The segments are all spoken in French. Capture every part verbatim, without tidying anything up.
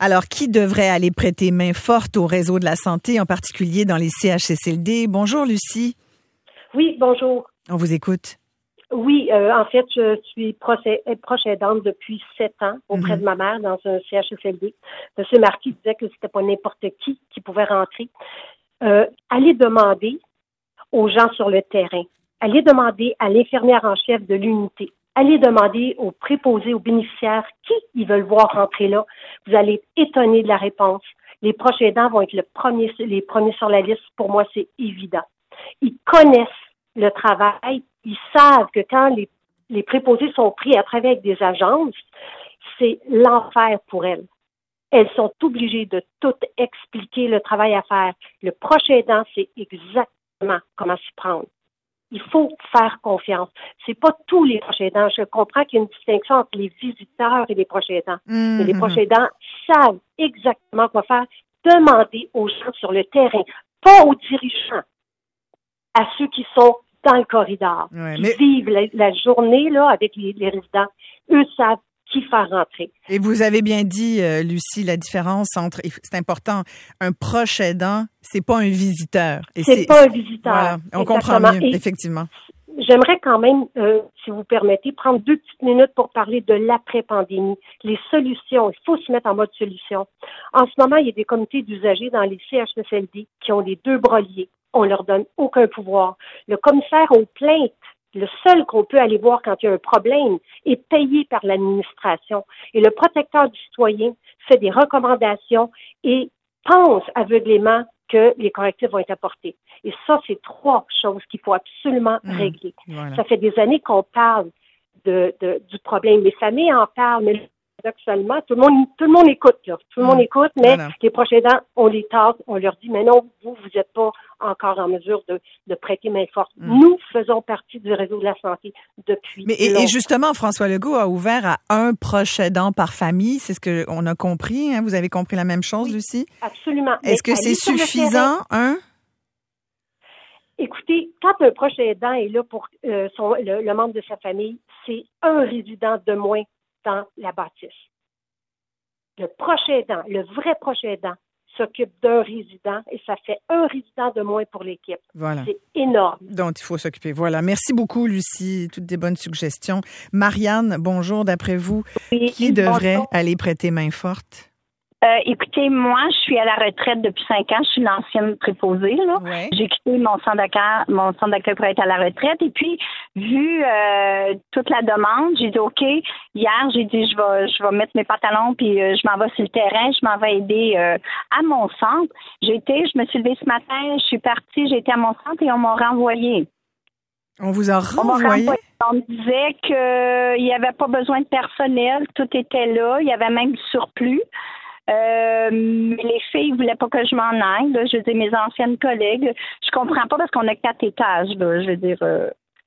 Alors, qui devrait aller prêter main forte au réseau de la santé, en particulier dans les C H S L D? Bonjour, Lucie. Oui, bonjour. On vous écoute. Oui, euh, en fait, je suis proche, proche aidante depuis sept ans auprès mm-hmm. de ma mère dans un C H S L D. Monsieur Marquis disait que c'était pas n'importe qui qui pouvait rentrer. Euh, allez demander aux gens sur le terrain. Allez demander à l'infirmière en chef de l'unité. Allez demander aux préposés, aux bénéficiaires qui ils veulent voir rentrer là. Vous allez être étonné de la réponse. Les proches aidants vont être le premier, les premiers sur la liste. Pour moi, c'est évident. Ils connaissent le travail. Ils savent que quand les, les préposés sont pris à travailler avec des agences, c'est l'enfer pour elles. Elles sont obligées de tout expliquer le travail à faire. Le proche aidant, c'est exactement comment s'y prendre. Il faut faire confiance. C'est pas tous les proches aidants. Je comprends qu'il y a une distinction entre les visiteurs et les proches aidants. Mm-hmm. Mais les proches aidants savent exactement quoi faire. Demandez aux gens sur le terrain, pas aux dirigeants, à ceux qui sont dans le corridor, ouais, qui mais... vivent la, la journée là avec les, les résidents. Eux savent qui faire rentrer. Et vous avez bien dit, euh, Lucie, la différence entre, c'est important, un proche aidant, c'est pas un visiteur. Et c'est, c'est pas un visiteur. Voilà, on comprend mieux, et effectivement. J'aimerais quand même, euh, si vous permettez, prendre deux petites minutes pour parler de l'après-pandémie. Les solutions, il faut se mettre en mode solution. En ce moment, il y a des comités d'usagers dans les C H S L D qui ont les deux bras liés. On leur donne aucun pouvoir. Le commissaire aux plaintes, le seul qu'on peut aller voir quand il y a un problème, est payé par l'administration. Et le protecteur du citoyen fait des recommandations et pense aveuglément que les correctifs vont être apportés. Et ça, c'est trois choses qu'il faut absolument mmh, régler. Voilà. Ça fait des années qu'on parle de, de, du problème. Les familles en parlent, mais paradoxalement, tout le monde, tout le monde écoute, là. Tout le mmh, monde écoute, mais voilà. Les proches aidants, on les tasse, on leur dit, mais non, vous, vous n'êtes pas encore en mesure de, de prêter main forte. Mmh. Nous faisons partie du réseau de la santé depuis Mais et, et justement, François Legault a ouvert à un proche aidant par famille. C'est ce qu'on a compris. Hein? Vous avez compris la même chose, oui, Lucie? Absolument. Est-ce Mais que c'est suffisant, un? Écoutez, quand un proche aidant est là pour euh, son, le, le membre de sa famille, c'est un résident de moins dans la bâtisse. Le proche aidant, le vrai proche aidant, s'occupe d'un résident et ça fait un résident de moins pour l'équipe. Voilà. C'est énorme. Donc, il faut s'occuper. Voilà. Merci beaucoup, Lucie. Toutes des bonnes suggestions. Marianne, bonjour. D'après vous, oui, qui devrait bonjour. aller prêter main forte? Euh, écoutez, moi, je suis à la retraite depuis cinq ans. Je suis l'ancienne préposée, là. Ouais. J'ai quitté mon centre d'accueil, mon centre d'accueil pour être à la retraite. Et puis, vu euh, toute la demande, j'ai dit OK. Hier, j'ai dit je vais, je vais mettre mes pantalons puis euh, je m'en vais sur le terrain. Je m'en vais aider euh, à mon centre. J'ai été, je me suis levée ce matin, je suis partie, j'ai été à mon centre et on m'a renvoyée. On vous a renvoyé? On, renvoyé. On me disait qu'il n'y avait pas besoin de personnel, tout était là, il y avait même du surplus. Euh, mais les filles voulaient pas que je m'en aille. Là. Je veux dire, mes anciennes collègues, je comprends pas parce qu'on a quatre étages. Là. Je veux dire, euh,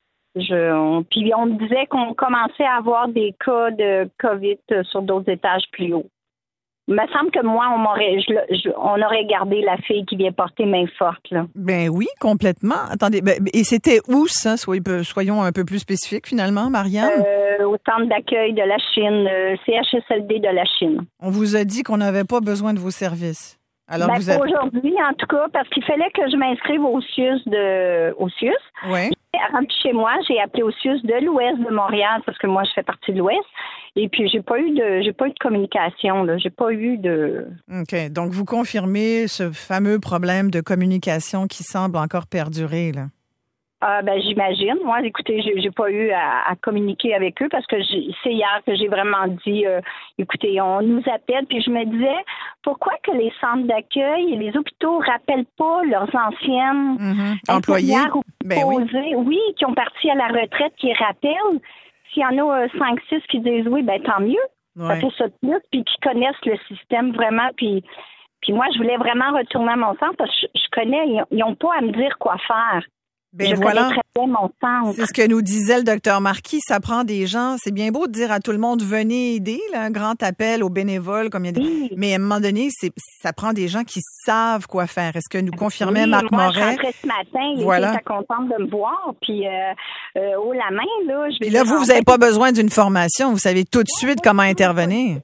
je, on, puis on me disait qu'on commençait à avoir des cas de COVID sur d'autres étages plus hauts. Il me semble que moi, on m'aurait, je, je, on aurait gardé la fille qui vient porter main forte. Là. Ben oui, complètement. Attendez, ben, et c'était où ça? Soyons un peu plus spécifiques finalement, Marianne. Euh, au centre d'accueil de la Chine, euh, C H S L D de la Chine. On vous a dit qu'on n'avait pas besoin de vos services. Alors ben, vous avez... Aujourd'hui, en tout cas, parce qu'il fallait que je m'inscrive au C I U S de, au C I U S. Oui. Rentré chez moi, j'ai appelé au C I U S de l'Ouest de Montréal parce que moi, je fais partie de l'Ouest. Et puis, j'ai pas eu de, j'ai pas eu de communication, là. J'ai pas eu de... OK. Donc, vous confirmez ce fameux problème de communication qui semble encore perdurer, là. Ah, ben, j'imagine. Moi, écoutez, j'ai, j'ai pas eu à, à communiquer avec eux parce que j'ai, c'est hier que j'ai vraiment dit, euh, écoutez, on nous appelle. Puis je me disais, pourquoi que les centres d'accueil et les hôpitaux rappellent pas leurs anciennes mm-hmm. employés ou ben oui. oui, qui ont parti à la retraite, qui rappellent. S'il y en a euh, cinq six qui disent oui, ben tant mieux. Ouais. Ça fait ça de plus, puis qui connaissent le système vraiment. Puis, puis moi, je voulais vraiment retourner à mon centre parce que je, je connais, ils n'ont pas à me dire quoi faire. Ben je voilà. connais très bien mon centre. C'est ce que nous disait le docteur Marquis. Ça prend des gens. C'est bien beau de dire à tout le monde venez aider, là, un grand appel aux bénévoles, comme il y a dit. Oui. Mais à un moment donné, c'est, ça prend des gens qui savent quoi faire. Est-ce que nous confirmait oui, Marc moi, Moret? Je rentrais ce matin, il voilà. était contente de me voir, puis euh, euh, haut la main là. Je puis là, vous, vous n'avez pas besoin d'une formation. Vous savez tout de suite comment intervenir.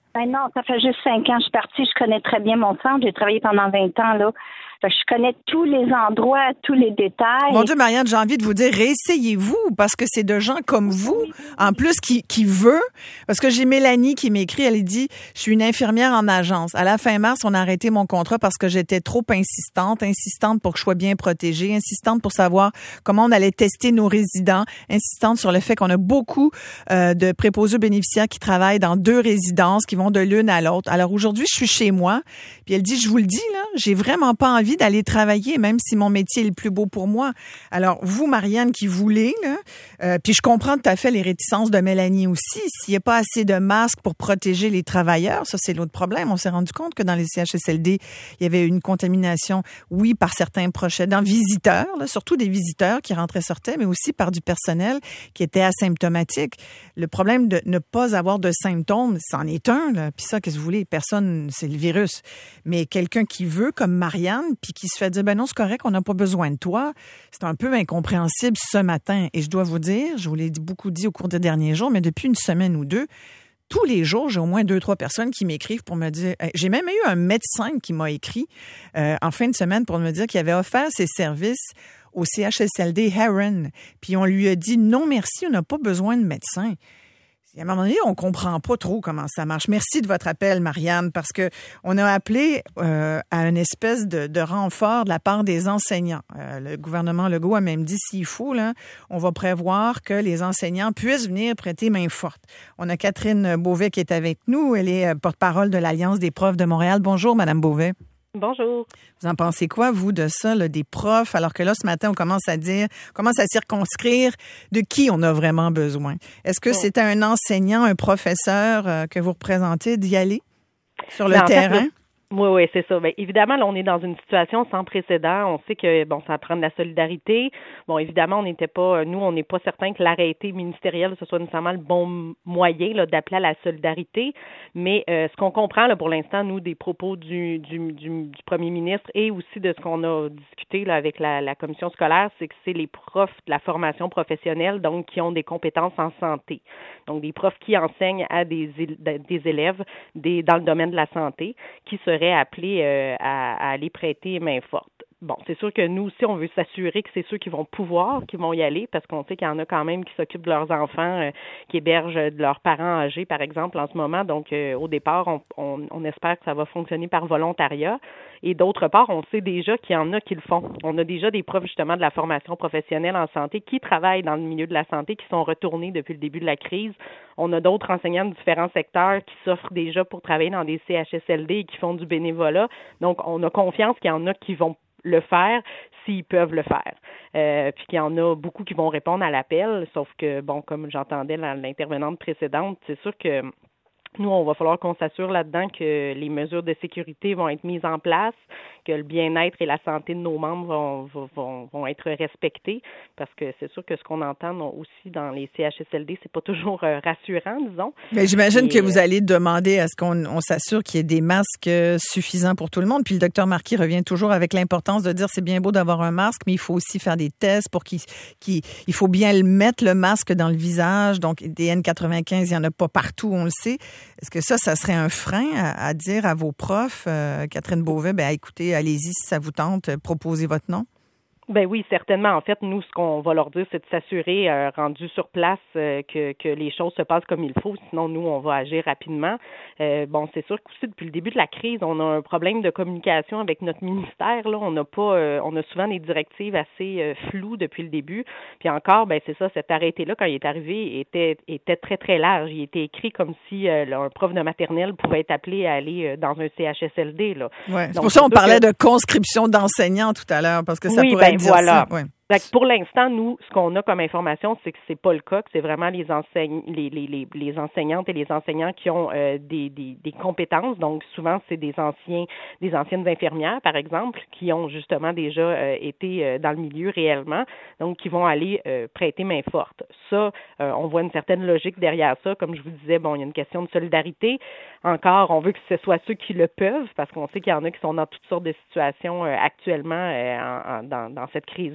Ben non, ça fait juste cinq ans que je suis partie. Je connais très bien mon centre. J'ai travaillé pendant vingt ans, là. Fait que je connais tous les endroits, tous les détails. Mon Dieu, Marianne, j'ai envie de vous dire, réessayez-vous, parce que c'est de gens comme vous, en plus, qui, qui veut. Parce que j'ai Mélanie qui m'écrit, elle dit, je suis une infirmière en agence. À la fin mars, on a arrêté mon contrat parce que j'étais trop insistante, insistante pour que je sois bien protégée, insistante pour savoir comment on allait tester nos résidents, insistante sur le fait qu'on a beaucoup euh, de préposés bénéficiaires qui travaillent dans deux résidences, qui vont de l'une à l'autre. Alors aujourd'hui, je suis chez moi, puis elle dit, je vous le dis, là, j'ai vraiment pas envie d'aller travailler, même si mon métier est le plus beau pour moi. Alors, vous, Marianne, qui voulez, là, euh, puis je comprends tout à fait les réticences de Mélanie aussi. S'il n'y a pas assez de masques pour protéger les travailleurs, ça, c'est l'autre problème. On s'est rendu compte que dans les C H S L D, il y avait une contamination, oui, par certains proches aidants, visiteurs, là, surtout des visiteurs qui rentraient, sortaient, mais aussi par du personnel qui était asymptomatique. Le problème de ne pas avoir de symptômes, c'en est un, là. Puis ça, qu'est-ce que vous voulez? Personne, c'est le virus. Mais quelqu'un qui veut, comme Marianne, puis qui se fait dire, ben non, c'est correct, on n'a pas besoin de toi. C'est un peu incompréhensible ce matin. Et je dois vous dire, je vous l'ai beaucoup dit au cours des derniers jours, mais depuis une semaine ou deux, tous les jours, j'ai au moins deux, trois personnes qui m'écrivent pour me dire, j'ai même eu un médecin qui m'a écrit euh, en fin de semaine pour me dire qu'il avait offert ses services au C H S L D Heron. Puis on lui a dit, non merci, on n'a pas besoin de médecin. À un moment donné, on comprend pas trop comment ça marche. Merci de votre appel, Marianne, parce que on a appelé euh, à une espèce de, de renfort de la part des enseignants. Euh, le gouvernement Legault a même dit, s'il faut, là, on va prévoir que les enseignants puissent venir prêter main forte. On a Catherine Beauvais qui est avec nous. Elle est porte-parole de l'Alliance des profs de Montréal. Bonjour, Madame Beauvais. Bonjour. Vous en pensez quoi, vous, de ça, là, des profs, alors que là, ce matin, on commence à dire, on commence à circonscrire de qui on a vraiment besoin. Est-ce que c'est un enseignant, un professeur euh, que vous représentez d'y aller sur le Bien, terrain? En fait, oui, oui, c'est ça. Bien, évidemment, là, on est dans une situation sans précédent. On sait que, bon, ça prend de la solidarité. Bon, évidemment, on n'était pas, nous, on n'est pas certain que l'arrêté ministériel, ce soit nécessairement le bon moyen, là, d'appeler à la solidarité. Mais euh, ce qu'on comprend, là, pour l'instant, nous, des propos du, du, du, du premier ministre et aussi de ce qu'on a discuté, là, avec la, la commission scolaire, c'est que c'est les profs de la formation professionnelle, donc, qui ont des compétences en santé. Donc, des profs qui enseignent à des, des élèves des, dans le domaine de la santé, qui seraient appelés euh, à, à aller prêter main forte. Bon, c'est sûr que nous aussi, on veut s'assurer que c'est ceux qui vont pouvoir, qui vont y aller, parce qu'on sait qu'il y en a quand même qui s'occupent de leurs enfants, euh, qui hébergent de leurs parents âgés, par exemple, en ce moment. Donc, euh, au départ, on, on, on espère que ça va fonctionner par volontariat. Et d'autre part, on sait déjà qu'il y en a qui le font. On a déjà des profs, justement, de la formation professionnelle en santé qui travaillent dans le milieu de la santé, qui sont retournés depuis le début de la crise. On a d'autres enseignants de différents secteurs qui s'offrent déjà pour travailler dans des C H S L D et qui font du bénévolat. Donc, on a confiance qu'il y en a qui vont le faire s'ils peuvent le faire. Euh, puis qu'il y en a beaucoup qui vont répondre à l'appel, sauf que, bon, comme j'entendais l'intervenante précédente, c'est sûr que nous, on va falloir qu'on s'assure là-dedans que les mesures de sécurité vont être mises en place, que le bien-être et la santé de nos membres vont, vont, vont être respectés, parce que c'est sûr que ce qu'on entend aussi dans les C H S L D, c'est pas toujours rassurant, disons. Mais j'imagine et, que vous allez demander à ce qu'on on s'assure qu'il y ait des masques suffisants pour tout le monde. Puis le docteur Marquis revient toujours avec l'importance de dire c'est bien beau d'avoir un masque, mais il faut aussi faire des tests pour qu'il, qu'il il faut bien le mettre, le masque, dans le visage. Donc, des N quatre-vingt-quinze, il n'y en a pas partout, on le sait. Est-ce que ça, ça serait un frein à, à dire à vos profs, euh, Catherine Beauvais, ben écoutez, allez-y si ça vous tente, proposez votre nom? Ben oui, certainement. En fait, nous, ce qu'on va leur dire, c'est de s'assurer, euh, rendu sur place, euh, que, que les choses se passent comme il faut. Sinon, nous, on va agir rapidement. Euh, bon, c'est sûr qu'aussi, depuis le début de la crise, on a un problème de communication avec notre ministère. Là, on n'a pas, euh, on a souvent des directives assez euh, floues depuis le début. Puis encore, ben c'est ça, cet arrêté-là, quand il est arrivé, était était très très large. Il était écrit comme si euh, là, un prof de maternelle pouvait être appelé à aller euh, dans un C H S L D. Là. Ouais, c'est Donc, pour ça qu'on parlait que... de conscription d'enseignants tout à l'heure, parce que ça oui, pourrait ben, dire voilà. ça. Ouais. Pour l'instant, nous, ce qu'on a comme information, c'est que c'est pas le cas, que c'est vraiment les, enseigne, les, les, les, les enseignantes et les enseignants qui ont euh, des, des, des compétences. Donc, souvent, c'est des anciens, des anciennes infirmières, par exemple, qui ont justement déjà euh, été euh, dans le milieu réellement, donc qui vont aller euh, prêter main forte. Ça, euh, on voit une certaine logique derrière ça. Comme je vous disais, bon, il y a une question de solidarité. Encore, on veut que ce soit ceux qui le peuvent, parce qu'on sait qu'il y en a qui sont dans toutes sortes de situations euh, actuellement euh, en, en, dans, dans cette crise-là.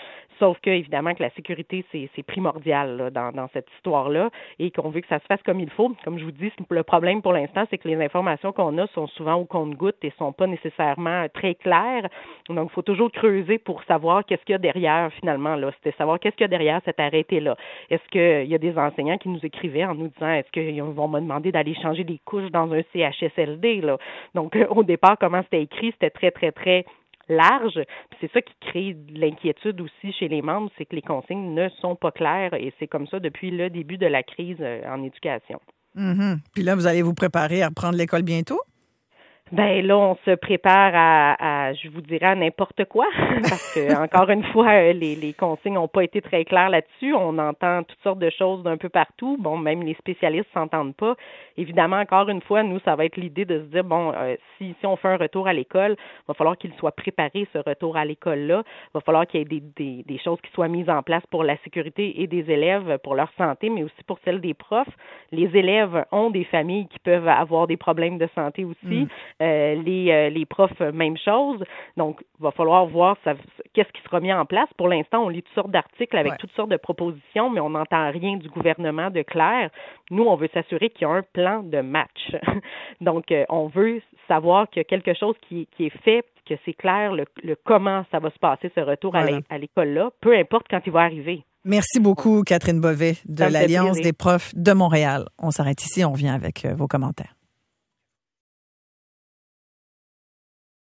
Sauf que, évidemment, que la sécurité, c'est, c'est primordial là, dans, dans cette histoire-là et qu'on veut que ça se fasse comme il faut. Comme je vous dis, le problème pour l'instant, c'est que les informations qu'on a sont souvent au compte-gouttes et sont pas nécessairement très claires. Donc, il faut toujours creuser pour savoir qu'est-ce qu'il y a derrière, finalement. Là. C'était savoir qu'est-ce qu'il y a derrière cet arrêté-là. Est-ce qu'il y a des enseignants qui nous écrivaient en nous disant est-ce qu'ils vont me demander d'aller changer des couches dans un C H S L D? Là? Donc, au départ, comment c'était écrit, c'était très, très, très large. Puis c'est ça qui crée de l'inquiétude aussi chez les membres, c'est que les consignes ne sont pas claires et c'est comme ça depuis le début de la crise en éducation. Mm-hmm. Puis là, vous allez vous préparer à reprendre l'école bientôt? Ben là, on se prépare à, à je vous dirais, à n'importe quoi, parce que encore une fois, les, les consignes n'ont pas été très claires là-dessus. On entend toutes sortes de choses d'un peu partout. Bon, même les spécialistes s'entendent pas. Évidemment, encore une fois, nous, ça va être l'idée de se dire, bon, euh, si, si on fait un retour à l'école, il va falloir qu'il soit préparé, ce retour à l'école-là. Il va falloir qu'il y ait des, des, des choses qui soient mises en place pour la sécurité et des élèves, pour leur santé, mais aussi pour celle des profs. Les élèves ont des familles qui peuvent avoir des problèmes de santé aussi. Mm. Euh, les, euh, les profs, même chose. Donc, il va falloir voir ça, qu'est-ce qui sera mis en place. Pour l'instant, on lit toutes sortes d'articles avec ouais. toutes sortes de propositions, mais on n'entend rien du gouvernement de clair. Nous, on veut s'assurer qu'il y a un plan de match. Donc, euh, on veut savoir qu'il y a quelque chose qui, qui est fait, que c'est clair le, le comment ça va se passer, ce retour voilà. à l'école-là, peu importe quand il va arriver. Merci beaucoup, Catherine Bovet, de l'Alliance des profs de Montréal. On s'arrête ici, on revient avec vos commentaires.